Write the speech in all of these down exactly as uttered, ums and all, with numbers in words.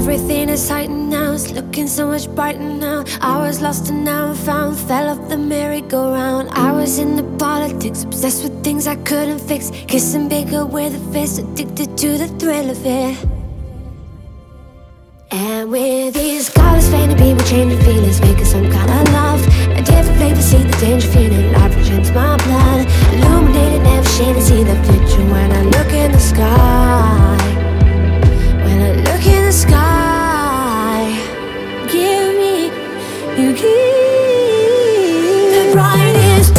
Everything is heightened now, it's looking so much brighter now. I was lost and now I'm found, fell off the merry-go-round. I was into politics, obsessed with things I couldn't fix, kissing bigger with a fist, addicted to the thrill of it. And with these colors fading, people changing feelings, making some kind of love. A different flavor, see the danger feeling, life into my blood. Illuminated, never shaded, see the future when I look in the sky. When I look in the sky, give me, you give the brightest.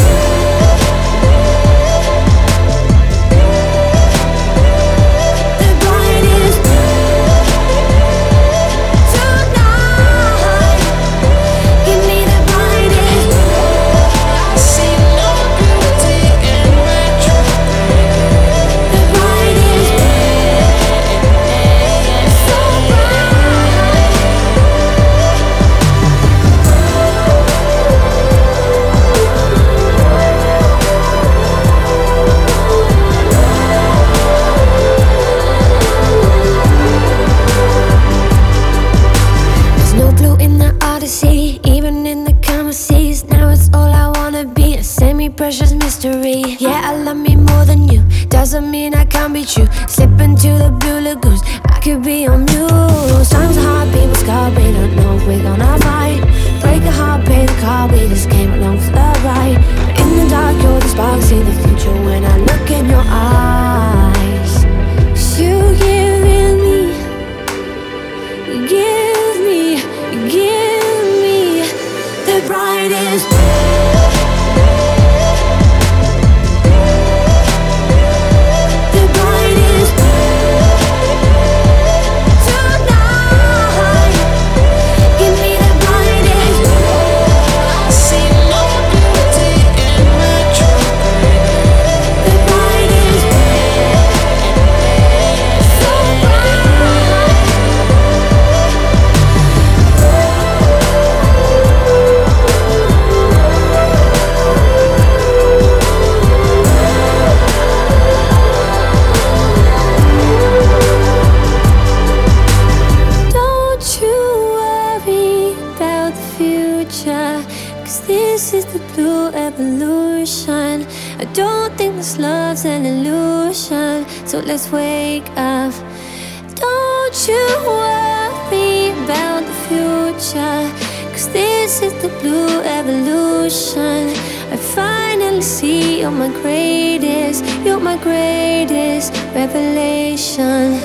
Precious mystery. Yeah, I love me more than you. Doesn't mean I can't be true. Slip into the blue lagoons, I could be on mute. Times are hard, people scarred. We don't know if we're gonna fight. Break a heart, pay the car. We just came along for the ride. In the dark, you're the spark. See the future when I look in your eyes. You give me, you give me, you give me the brightest. Love's an illusion, so let's wake up. Don't you worry about the future, cause this is the blue evolution. I finally see you're my greatest, you're my greatest revelation.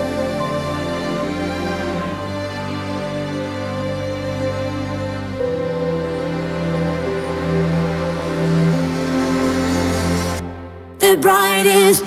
The brightest.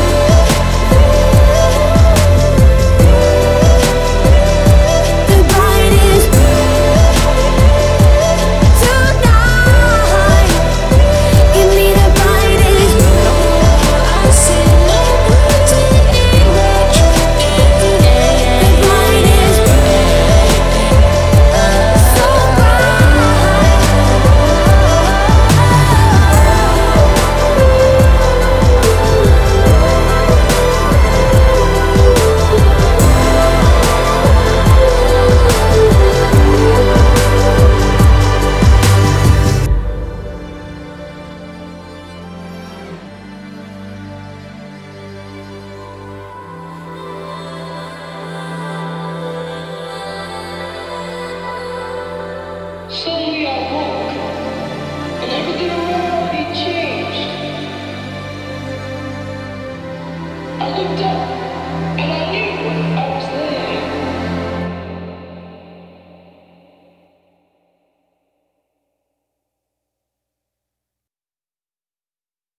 Suddenly I woke, and everything around me changed. I looked up.